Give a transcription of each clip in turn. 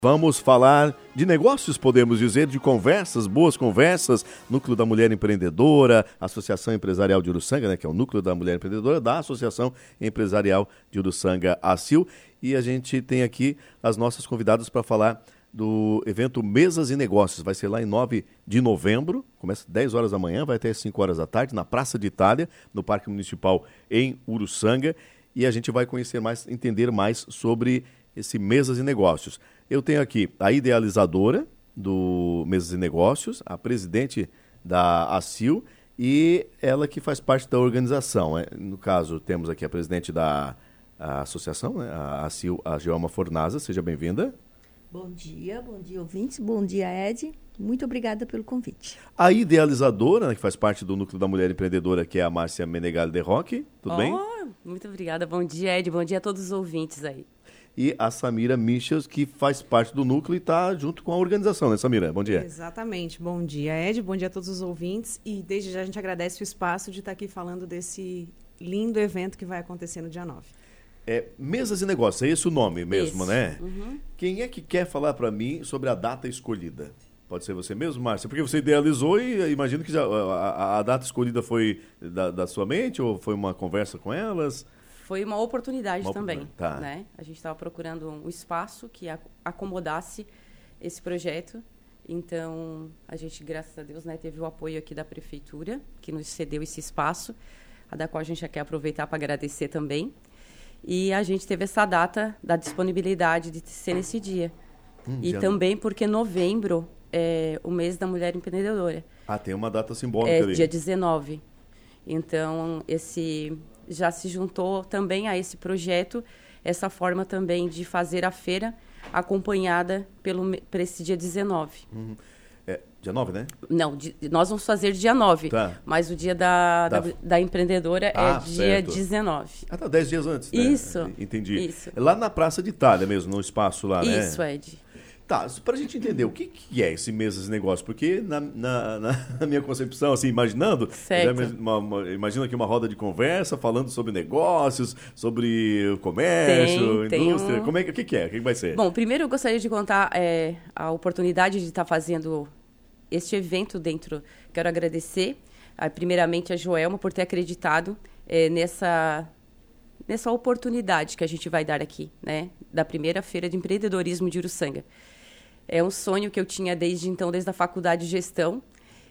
Vamos falar de negócios, podemos dizer, de conversas, boas conversas, Núcleo da Mulher Empreendedora, Associação Empresarial de Uruçanga, né, que é o Núcleo da Mulher Empreendedora da Associação Empresarial de Uruçanga, ACIL. E a gente tem aqui as nossas convidadas para falar do evento Mesas e Negócios. Vai ser lá em 9 de novembro, começa às 10 horas da manhã, vai até às 5 horas da tarde, na Praça de Itália, no Parque Municipal em Uruçanga. E a gente vai conhecer mais, entender mais sobre esse Mesas e Negócios. Eu tenho aqui a idealizadora do Mesas e Negócios, a presidente da ACIL e ela que faz parte da organização. No caso, temos aqui a presidente da associação, né, a ACIL, a Joelma Fornaza. Seja bem-vinda. Bom dia ouvintes, bom dia Ed, muito obrigada pelo convite. A idealizadora, né, que faz parte do Núcleo da Mulher Empreendedora, que é a Márcia Menegali de Roque, tudo bem? Muito obrigada, bom dia Ed, bom dia a todos os ouvintes aí. E a Samira Michels, que faz parte do núcleo e está junto com a organização, né, Samira? Bom dia. Exatamente. Bom dia, Ed. Bom dia a todos os ouvintes. E desde já a gente agradece o espaço de estar aqui falando desse lindo evento que vai acontecer no dia 9. Mesas e Negócios, é esse o nome mesmo, Isso. né? Uhum. Quem é que quer falar para mim sobre a data escolhida? Pode ser você mesmo, Márcia? Porque você idealizou e imagino que já, a data escolhida foi da sua mente ou foi uma conversa com elas? Foi uma oportunidade também, tá. Né? A gente estava procurando um espaço que acomodasse esse projeto. Então, a gente, graças a Deus, né, teve o apoio aqui da prefeitura, que nos cedeu esse espaço, a da qual a gente já quer aproveitar para agradecer também. E a gente teve essa data da disponibilidade de ser nesse dia. E também porque novembro é o mês da Mulher Empreendedora. Tem uma data simbólica ali. Dia 19. Então, já se juntou também a esse projeto, essa forma também de fazer a feira acompanhada por esse dia 19. Dia 9, né? Não, nós vamos fazer dia 9, mas o dia da empreendedora é dia certo. 19. 10 dias antes, né? Isso. Entendi. Isso. Lá na Praça de Itália mesmo, no espaço lá, né? Isso, Ed. Tá, para a gente entender, o que é esse Mesas e Negócios? Porque na minha concepção, assim, imaginando, imagina aqui uma roda de conversa falando sobre negócios, sobre o comércio, indústria. O que é? O que vai ser? Bom, primeiro eu gostaria de contar a oportunidade de estar fazendo este evento dentro. Quero agradecer, primeiramente, a Joelma por ter acreditado nessa oportunidade que a gente vai dar aqui, né? Da primeira feira de empreendedorismo de Uruçanga. É um sonho que eu tinha desde a faculdade de gestão,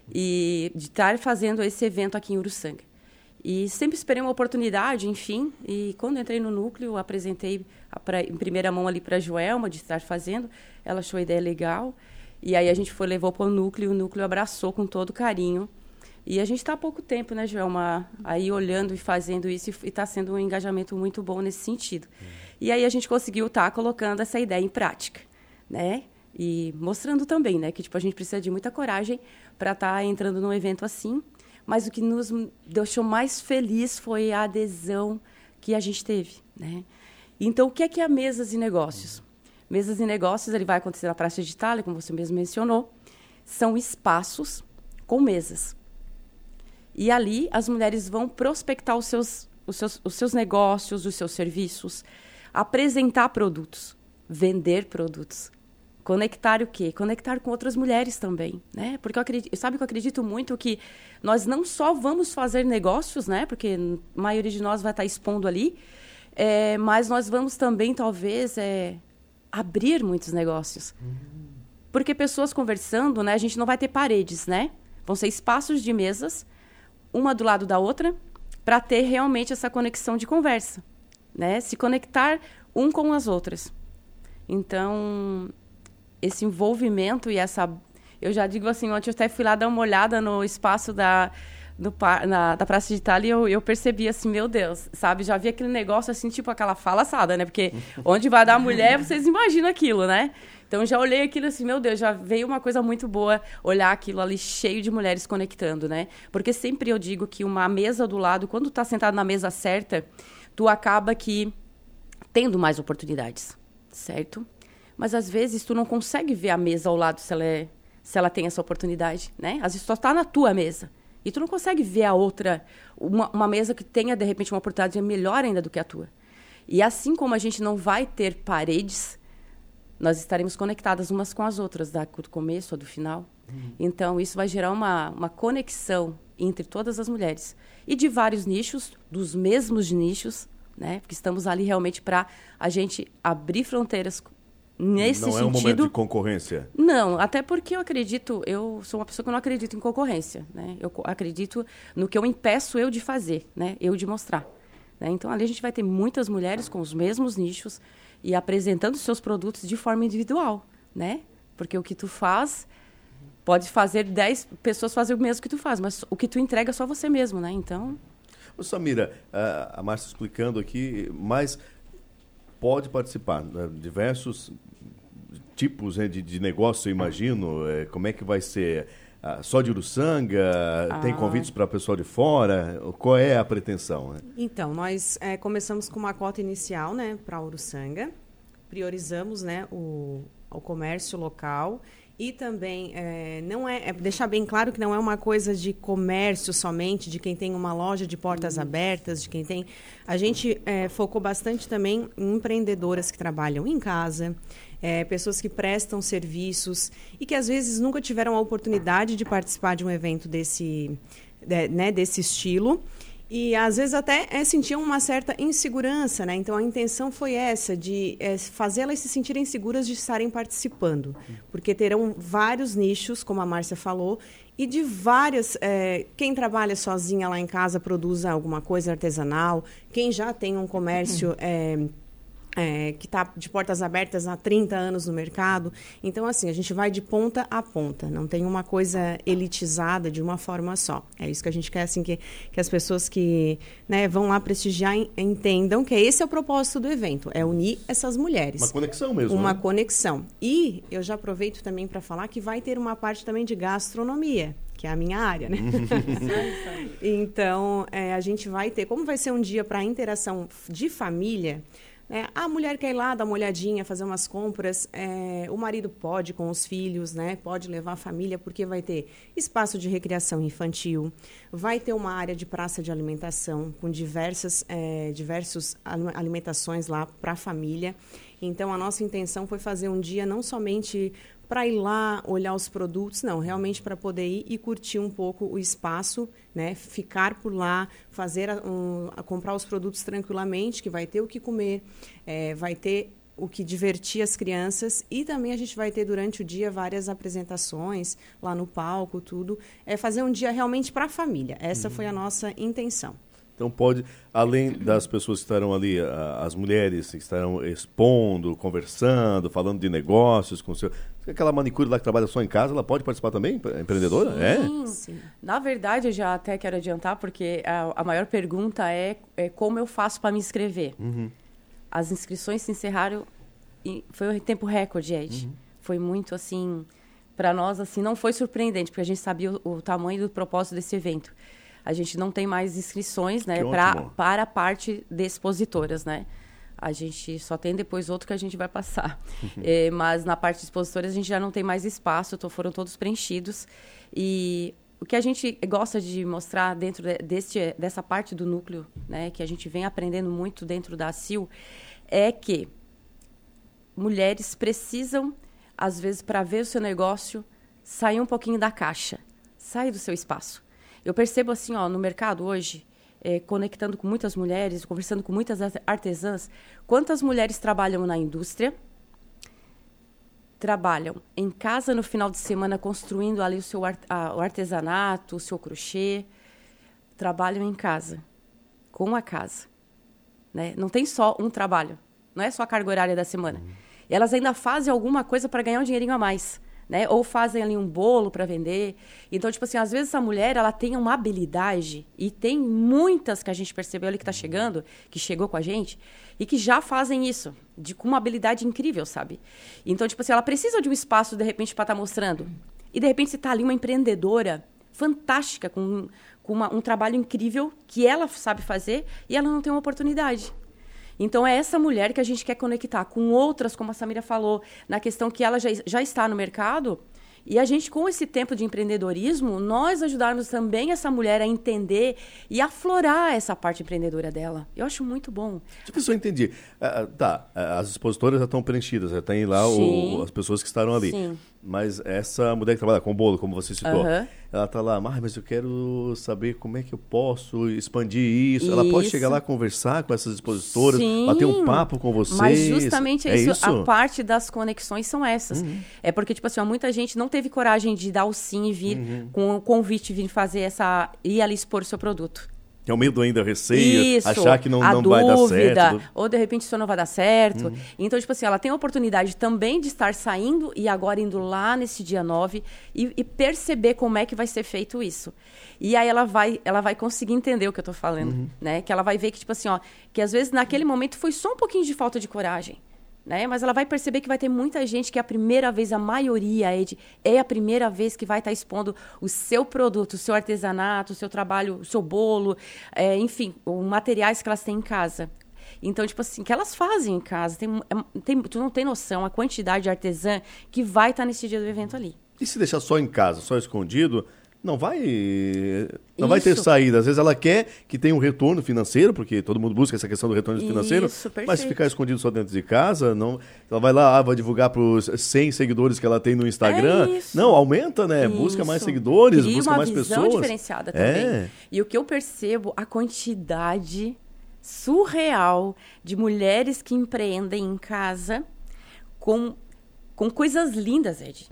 e de estar fazendo esse evento aqui em Uruçanga. E sempre esperei uma oportunidade, enfim, e quando entrei no núcleo, apresentei em primeira mão ali para a Joelma de estar fazendo, ela achou a ideia legal, e aí a gente levou para o núcleo abraçou com todo carinho. E a gente está há pouco tempo, né, Joelma, aí olhando e fazendo isso, e está sendo um engajamento muito bom nesse sentido. E aí a gente conseguiu estar colocando essa ideia em prática, né? E mostrando também, né, que a gente precisa de muita coragem para estar entrando num evento assim. Mas o que nos deixou mais feliz foi a adesão que a gente teve, né? Então, o que é a Mesas e Negócios? Mesas e Negócios, ele vai acontecer na Praça de Itália, como você mesmo mencionou. São espaços com mesas. E ali as mulheres vão prospectar os seus negócios, os seus serviços, apresentar produtos, vender produtos. Conectar o quê? Conectar com outras mulheres também, né? Porque eu acredito muito que nós não só vamos fazer negócios, né? Porque a maioria de nós vai estar expondo ali, mas nós vamos também, talvez, abrir muitos negócios. Porque pessoas conversando, né? A gente não vai ter paredes, né? Vão ser espaços de mesas, uma do lado da outra, para ter realmente essa conexão de conversa, né? Se conectar um com as outras. Então, esse envolvimento e eu já digo assim, ontem eu até fui lá dar uma olhada no espaço da Praça de Itália e eu percebi assim, meu Deus, sabe? Já vi aquele negócio assim, tipo aquela fala assada, né? Porque onde vai dar mulher, vocês imaginam aquilo, né? Então, já olhei aquilo assim, meu Deus, já veio uma coisa muito boa olhar aquilo ali cheio de mulheres conectando, né? Porque sempre eu digo que uma mesa do lado, quando tu tá sentado na mesa certa, tu acaba tendo mais oportunidades, certo? Mas, às vezes, tu não consegue ver a mesa ao lado se ela tem essa oportunidade, né? Às vezes, tu está na tua mesa e tu não consegue ver a outra, uma mesa que tenha, de repente, uma oportunidade melhor ainda do que a tua. E assim como a gente não vai ter paredes, nós estaremos conectadas umas com as outras, do começo ou do final. Então, isso vai gerar uma conexão entre todas as mulheres. E de vários nichos, dos mesmos nichos, né? Porque estamos ali realmente para a gente abrir fronteiras nesse sentido. Não é um momento de concorrência? Não, até porque eu sou uma pessoa que não acredito em concorrência, né? Eu acredito no que eu impeço eu de fazer, né? Eu de mostrar. Né? Então, ali a gente vai ter muitas mulheres com os mesmos nichos e apresentando seus produtos de forma individual, né? Porque o que tu faz, pode fazer 10 pessoas fazer o mesmo que tu faz, mas o que tu entrega é só você mesmo, né? Então... Ô, Samira, a Márcia explicando aqui, mas pode participar, né? Diversos tipos, né, de negócio, eu imagino. Como é que vai ser? Só de Uruçanga? Tem convites para pessoal de fora? Qual é a pretensão? Né? Então, nós começamos com uma cota inicial, né, para Uruçanga. Priorizamos, né, o comércio local. E também, deixar bem claro que não é uma coisa de comércio somente, de quem tem uma loja de portas abertas, de quem tem... A gente focou bastante também em empreendedoras que trabalham em casa, pessoas que prestam serviços e que às vezes nunca tiveram a oportunidade de participar de um evento desse estilo. E, às vezes, até sentiam uma certa insegurança, né? Então, a intenção foi essa, de fazer elas se sentirem seguras de estarem participando. Porque terão vários nichos, como a Márcia falou, e de várias... quem trabalha sozinha lá em casa produz alguma coisa artesanal, quem já tem um comércio... que está de portas abertas há 30 anos no mercado. Então, assim, a gente vai de ponta a ponta. Não tem uma coisa elitizada de uma forma só. É isso que a gente quer, assim, que as pessoas que, né, vão lá prestigiar entendam que esse é o propósito do evento. É unir essas mulheres. Uma conexão mesmo. Uma conexão. E eu já aproveito também para falar que vai ter uma parte também de gastronomia, que é a minha área, né? Então, a gente vai ter... Como vai ser um dia para interação de família... A mulher quer ir lá dar uma olhadinha, fazer umas compras, o marido pode com os filhos, né? Pode levar a família, porque vai ter espaço de recreação infantil, vai ter uma área de praça de alimentação com diversas alimentações lá para a família. Então, a nossa intenção foi fazer um dia não somente para ir lá olhar os produtos, não, realmente para poder ir e curtir um pouco o espaço, né? Ficar por lá, comprar os produtos tranquilamente, que vai ter o que comer, vai ter o que divertir as crianças e também a gente vai ter durante o dia várias apresentações lá no palco, tudo. Fazer um dia realmente para a família. Essa foi a nossa intenção. Então pode, além das pessoas que estarão ali, as mulheres que estarão expondo, conversando, falando de negócios, com aquela manicure lá que trabalha só em casa, ela pode participar também, empreendedora? Sim. Na verdade, eu já até quero adiantar, porque a maior pergunta é como eu faço para me inscrever. Uhum. As inscrições se encerraram, foi um tempo recorde, Ed. Uhum. Foi muito, assim, para nós, assim, não foi surpreendente, porque a gente sabia o tamanho do propósito desse evento. A gente não tem mais inscrições, né, para a parte de expositoras, né? A gente só tem depois outro que a gente vai passar. Mas na parte de expositoras a gente já não tem mais espaço, foram todos preenchidos. E o que a gente gosta de mostrar dentro dessa parte do núcleo, né, que a gente vem aprendendo muito dentro da ACIL, é que mulheres precisam, às vezes, para ver o seu negócio, sair um pouquinho da caixa, sair do seu espaço. Eu percebo assim, no mercado hoje, conectando com muitas mulheres, conversando com muitas artesãs, quantas mulheres trabalham na indústria, trabalham em casa no final de semana construindo ali o artesanato, o seu crochê, trabalham em casa, com a casa. Né? Não tem só um trabalho, não é só a carga horária da semana. Elas ainda fazem alguma coisa para ganhar um dinheirinho a mais. Né? Ou fazem ali um bolo para vender. Então, tipo assim, às vezes essa mulher, ela tem uma habilidade, e tem muitas que a gente percebeu ali que está chegando, que chegou com a gente, e que já fazem isso, com uma habilidade incrível, sabe? Então, tipo assim, ela precisa de um espaço, de repente, para estar mostrando. E, de repente, você está ali uma empreendedora fantástica, com um trabalho incrível, que ela sabe fazer, e ela não tem uma oportunidade. Então, é essa mulher que a gente quer conectar com outras, como a Samira falou, na questão que ela já está no mercado E a gente, com esse tempo de empreendedorismo, nós ajudarmos também essa mulher a entender e aflorar essa parte empreendedora dela. Eu acho muito bom. Deixa eu ver se eu entendi. As expositoras já estão preenchidas, já tem lá as pessoas que estarão ali. Sim. Mas essa mulher que trabalha com bolo, como você citou, ela está lá, mas eu quero saber como é que eu posso expandir isso. Ela pode chegar lá conversar com essas expositoras, bater um papo com vocês. Mas justamente isso. A parte das conexões são essas. É porque, tipo assim, muita gente não teve coragem de dar o sim e vir com o convite, vir fazer ir ali expor o seu produto. Tem o medo ainda, receio, achar que não vai dar certo. Ou de repente isso não vai dar certo. Então, tipo assim, ela tem a oportunidade também de estar saindo e agora indo lá nesse dia 9 e perceber como é que vai ser feito isso. E aí ela vai conseguir entender o que eu tô falando, né? Que ela vai ver que, tipo assim, que às vezes naquele momento foi só um pouquinho de falta de coragem. Né? Mas ela vai perceber que vai ter muita gente que é a primeira vez, a maioria, Ed, é a primeira vez que vai estar expondo o seu produto, o seu artesanato, o seu trabalho, o seu bolo, enfim, os materiais que elas têm em casa. Então, tipo assim, que elas fazem em casa. Tu não tem noção a quantidade de artesã que vai estar nesse dia do evento ali. E se deixar só em casa, só escondido, não vai ter saída. Às vezes ela quer que tenha um retorno financeiro, porque todo mundo busca essa questão do retorno financeiro. Mas se ficar escondido só dentro de casa, não, ela vai lá, vai divulgar para os 100 seguidores que ela tem no Instagram. Não, aumenta, né? Busca mais seguidores, busca mais pessoas. Uma visão diferenciada também. E o que eu percebo, a quantidade surreal de mulheres que empreendem em casa com coisas lindas, Ed.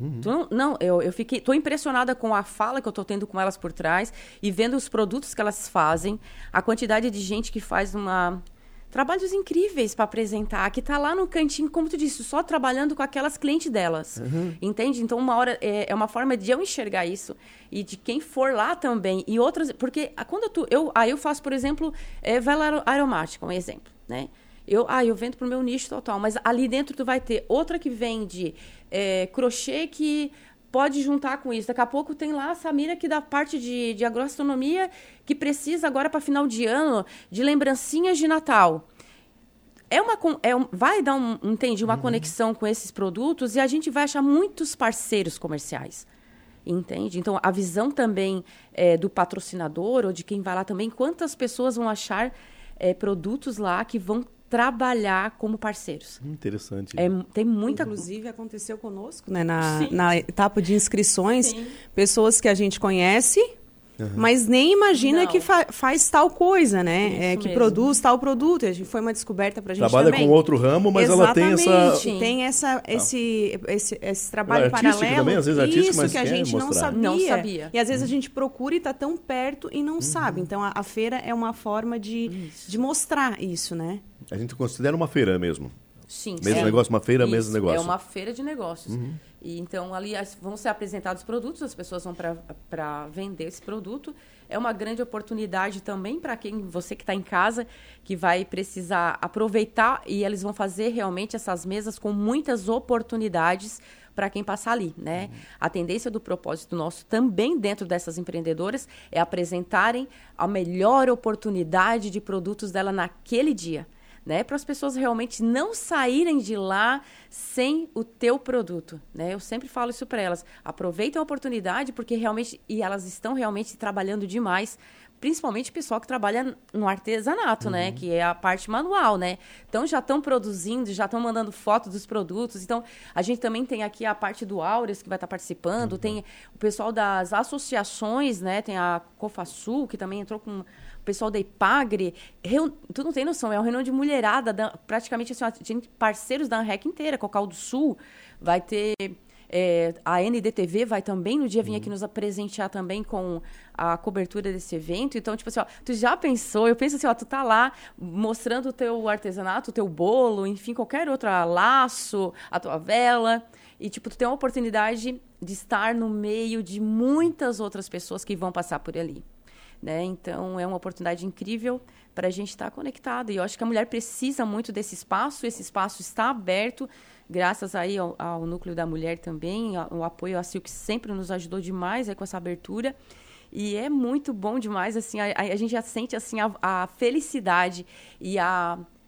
Eu tô impressionada com a fala que eu tô tendo com elas por trás e vendo os produtos que elas fazem, a quantidade de gente que faz trabalhos incríveis para apresentar, que tá lá no cantinho, como tu disse, só trabalhando com aquelas clientes delas, entende? Então, uma hora, é uma forma de eu enxergar isso e de quem for lá também, e outras, porque quando eu faço, por exemplo, vela aromática, um exemplo, né? Eu vendo pro meu nicho total, mas ali dentro tu vai ter outra que vende crochê que pode juntar com isso. Daqui a pouco tem lá a Samira que da parte de agroastronomia que precisa agora para final de ano de lembrancinhas de Natal. Vai dar uma conexão com esses produtos e a gente vai achar muitos parceiros comerciais. Entende? Então, a visão também do patrocinador ou de quem vai lá também, quantas pessoas vão achar produtos lá que vão trabalhar como parceiros. Interessante. Tem muita... Inclusive, aconteceu conosco, né? Na etapa de inscrições, pessoas que a gente conhece, mas nem imagina que faz tal coisa, né? Que produz tal produto. Foi uma descoberta pra gente Trabalha também. Com outro ramo, mas exatamente, ela tem esse trabalho paralelo. Também, às vezes artístico, isso mas que a gente não sabia. E às vezes a gente procura e tá tão perto e não sabe. Então, a feira é uma forma de mostrar isso, né? A gente considera uma feira mesmo. Sim. Mesmo negócio, uma feira, mesmo negócio. É uma feira de negócios. E então, ali vão ser apresentados produtos, as pessoas vão para vender esse produto. É uma grande oportunidade também para você que está em casa, que vai precisar aproveitar, e eles vão fazer realmente essas mesas com muitas oportunidades para quem passar ali, né? A tendência do propósito nosso também dentro dessas empreendedoras é apresentarem a melhor oportunidade de produtos dela naquele dia. Né, para as pessoas realmente não saírem de lá sem o teu produto, né? Eu sempre falo isso para elas. Aproveitem a oportunidade, porque realmente, e elas estão realmente trabalhando demais, principalmente o pessoal que trabalha no artesanato, né? Que é a parte manual, né? Então, já estão produzindo, já estão mandando foto dos produtos. Então, a gente também tem aqui a parte do Áureos, que vai estar participando. Tem o pessoal das associações, né? Tem a Cofasul, que também entrou com... O pessoal da Ipagre, tu não tem noção, é uma reunião de mulherada, praticamente assim, parceiros da ANREC inteira, Cocal do Sul, vai ter a NDTV, vai também no dia vir aqui nos presentear também com a cobertura desse evento. Então, tipo assim, tu já pensou, eu penso assim, tu tá lá mostrando o teu artesanato, o teu bolo, enfim, qualquer outro laço, a tua vela, e tipo, tu tem uma oportunidade de estar no meio de muitas outras pessoas que vão passar por ali. Né? Então, é uma oportunidade incrível para a gente estar conectado. E eu acho que a mulher precisa muito desse espaço. Esse espaço está aberto, graças aí ao Núcleo da Mulher também, o apoio à Silk sempre nos ajudou demais com essa abertura. E é muito bom demais, assim, a gente já sente assim, a felicidade e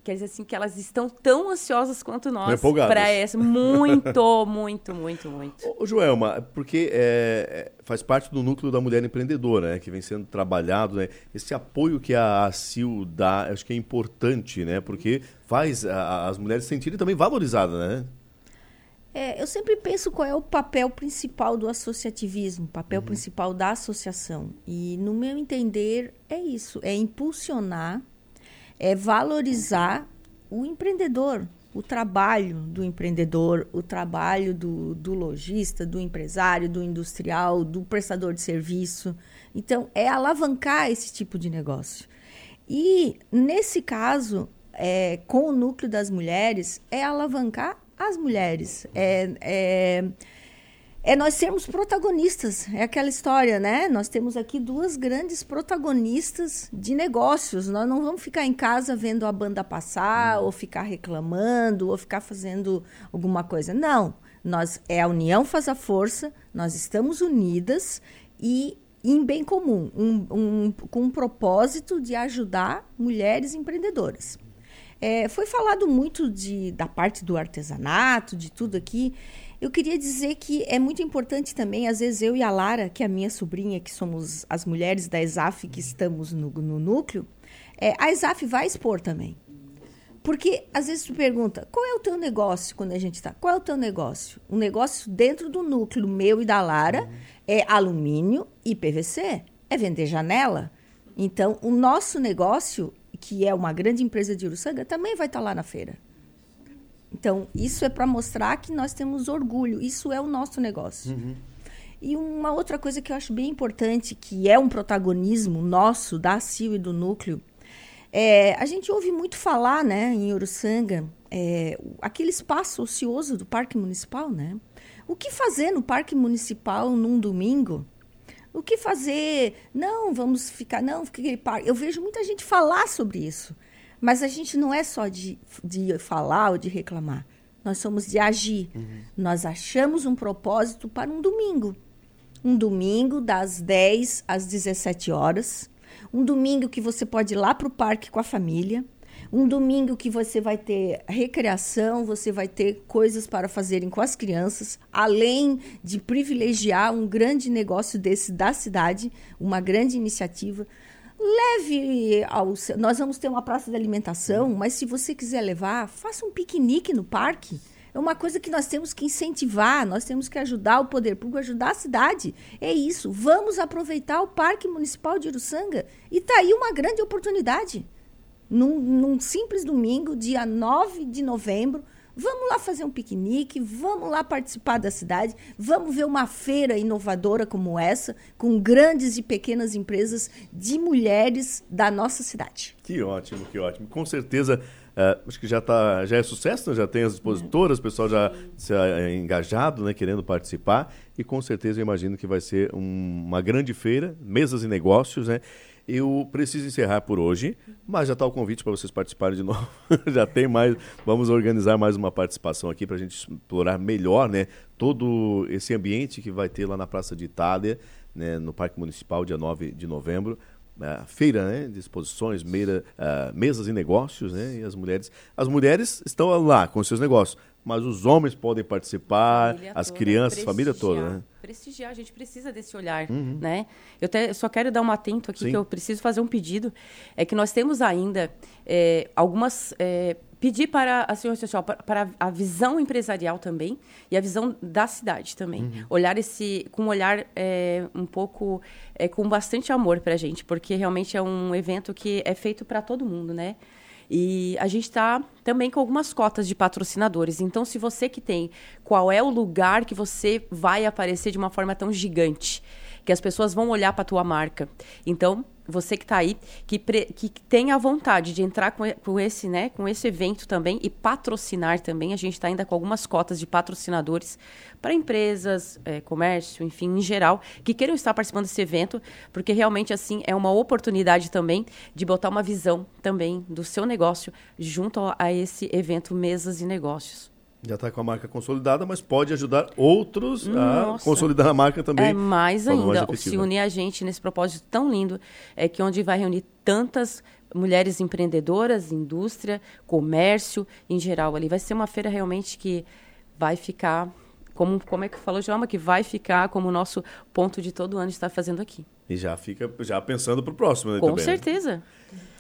quer dizer assim, que elas estão tão ansiosas quanto nós empolgadas. para essa. Muito, muito, muito, muito. Ô, Joelma, porque faz parte do núcleo da mulher empreendedora, né, que vem sendo trabalhado, né? Esse apoio que a ACIL dá, acho que é importante, né? Porque faz as mulheres se sentirem também valorizadas, né? Eu sempre penso qual é o papel principal do associativismo, o papel principal da associação. E, no meu entender, é isso, é impulsionar, é valorizar o empreendedor, o trabalho do empreendedor, o trabalho do lojista, do empresário, do industrial, do prestador de serviço. Então, é alavancar esse tipo de negócio. E, nesse caso, com o núcleo das mulheres, é alavancar as mulheres. Nós sermos protagonistas. É aquela história, né? Nós temos aqui 2 grandes protagonistas de negócios. Nós não vamos ficar em casa vendo a banda passar, ou ficar reclamando, ou ficar fazendo alguma coisa. Não. A união faz a força, nós estamos unidas e em bem comum, com um propósito de ajudar mulheres empreendedoras. Foi falado muito da parte do artesanato, de tudo aqui. Eu queria dizer que é muito importante também, às vezes eu e a Lara, que é a minha sobrinha, que somos as mulheres da ESAF que estamos no núcleo, a ESAF vai expor também. Porque às vezes tu pergunta, qual é o teu negócio quando a gente está? Qual é o teu negócio? Um negócio dentro do núcleo meu e da Lara é alumínio e PVC, é vender janela. Então, o nosso negócio, que é uma grande empresa de Uruçanga, também vai estar lá na feira. Então, isso é para mostrar que nós temos orgulho. Isso é o nosso negócio. E uma outra coisa que eu acho bem importante, que é um protagonismo nosso, da ACIL e do núcleo, a gente ouve muito falar, né, em Uruçanga, aquele espaço ocioso do Parque Municipal, né? O que fazer no Parque Municipal num domingo? O que fazer? Não, vamos ficar... Não, fiquei parque. Eu vejo muita gente falar sobre isso. Mas a gente não é só de falar ou de reclamar. Nós somos de agir. Nós achamos um propósito para um domingo. Um domingo das 10 às 17 horas. Um domingo que você pode ir lá para o parque com a família. Um domingo que você vai ter recreação, você vai ter coisas para fazerem com as crianças, além de privilegiar um grande negócio desse da cidade, uma grande iniciativa. Nós vamos ter uma praça de alimentação, mas se você quiser levar, faça um piquenique no parque. É uma coisa que nós temos que incentivar, nós temos que ajudar o poder público, ajudar a cidade. É isso, vamos aproveitar o Parque Municipal de Uruçanga. E está aí uma grande oportunidade. Num simples domingo, dia 9 de novembro, vamos lá fazer um piquenique, vamos lá participar da cidade, vamos ver uma feira inovadora como essa, com grandes e pequenas empresas de mulheres da nossa cidade. Que ótimo, que ótimo. Com certeza, acho que já é sucesso, né? Já tem as expositoras, o pessoal já se engajado, né, querendo participar, e com certeza eu imagino que vai ser uma grande feira, mesas e negócios, né? Eu preciso encerrar por hoje, mas já está o convite para vocês participarem de novo. Já tem mais, vamos organizar mais uma participação aqui para a gente explorar melhor, né, todo esse ambiente que vai ter lá na Praça de Itália, né, no Parque Municipal, dia 9 de novembro. Feira, né, de exposições, mesas e negócios, né, e as mulheres estão lá com os seus negócios, mas os homens podem participar, as crianças, a família toda, né? Prestigiar, a gente precisa desse olhar, né? Eu só quero dar um atento aqui, que eu preciso fazer um pedido, é que nós temos ainda algumas... pedir para a senhora social, para a visão empresarial também e a visão da cidade também. Olhar com um olhar um pouco, com bastante amor para a gente, porque realmente é um evento que é feito para todo mundo, né? E a gente está também com algumas cotas de patrocinadores. Então, se você que tem, qual é o lugar que você vai aparecer de uma forma tão gigante, que as pessoas vão olhar para a tua marca. Então, você que está aí, que tenha a vontade de entrar com esse evento também e patrocinar também. A gente está ainda com algumas cotas de patrocinadores para empresas, comércio, enfim, em geral, que queiram estar participando desse evento, porque realmente, assim, é uma oportunidade também de botar uma visão também do seu negócio junto a esse evento Mesas e Negócios. Já está com a marca consolidada, mas pode ajudar outros a consolidar a marca também. Mais ainda, se unir a gente nesse propósito tão lindo, que onde vai reunir tantas mulheres empreendedoras, indústria, comércio, em geral. Ali vai ser uma feira realmente que vai ficar, como é que falou, Joelma, que vai ficar como o nosso ponto de todo ano estar fazendo aqui. E já fica pensando para o próximo, né? Com também, certeza. Né?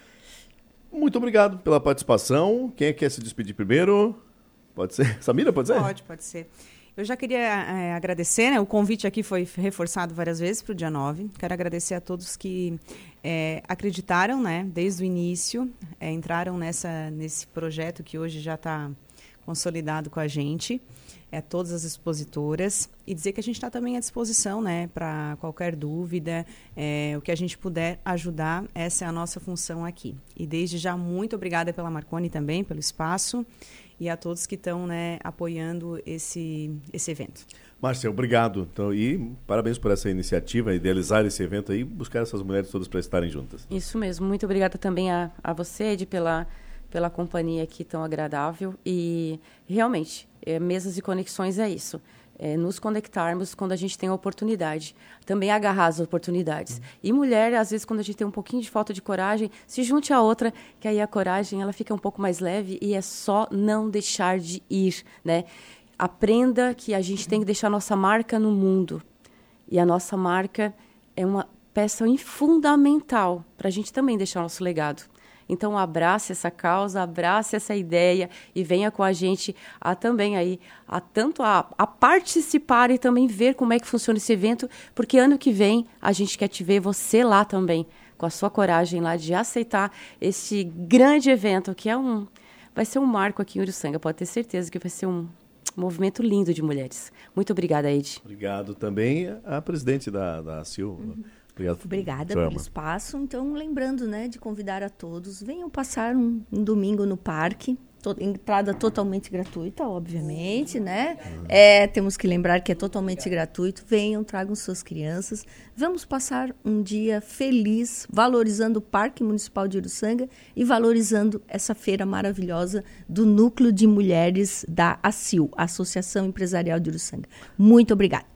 Muito obrigado pela participação. Quem quer se despedir primeiro? Pode ser? Samira, pode ser? Pode ser. Eu já queria agradecer, né? O convite aqui foi reforçado várias vezes para o dia 9. Quero agradecer a todos que acreditaram, né? Desde o início, entraram nesse projeto que hoje já está consolidado com a gente, todas as expositoras, e dizer que a gente está também à disposição, né? Para qualquer dúvida, o que a gente puder ajudar, essa é a nossa função aqui. E desde já, muito obrigada pela Marconi também, pelo espaço, e a todos que estão, né, apoiando esse evento. Márcia, obrigado. Então, e parabéns por essa iniciativa, idealizar esse evento aí, buscar essas mulheres todas para estarem juntas. Isso mesmo. Muito obrigada também a você, Ed, pela companhia aqui tão agradável. E, realmente, mesas e conexões é isso. Nos conectarmos quando a gente tem a oportunidade. Também agarrar as oportunidades. E mulher, às vezes, quando a gente tem um pouquinho de falta de coragem, se junte a outra, que aí a coragem ela fica um pouco mais leve e é só não deixar de ir, né? Aprenda que a gente tem que deixar nossa marca no mundo. E a nossa marca é uma peça fundamental para a gente também deixar nosso legado. Então, abrace essa causa, abrace essa ideia e venha com a gente também aí, tanto a participar e também ver como é que funciona esse evento, porque ano que vem a gente quer te ver você lá também, com a sua coragem lá de aceitar esse grande evento, que vai ser um marco aqui em Uruçanga, pode ter certeza que vai ser um movimento lindo de mulheres. Muito obrigada, Ed. Obrigado também à presidente da CIL. Obrigada pelo espaço. Então, lembrando, né, de convidar a todos, venham passar um domingo no parque. Entrada totalmente gratuita, obviamente, né? Temos que lembrar que é totalmente gratuito. Venham, tragam suas crianças. Vamos passar um dia feliz, valorizando o Parque Municipal de Uruçanga e valorizando essa feira maravilhosa do Núcleo de Mulheres da ACIL, Associação Empresarial de Uruçanga. Muito obrigada.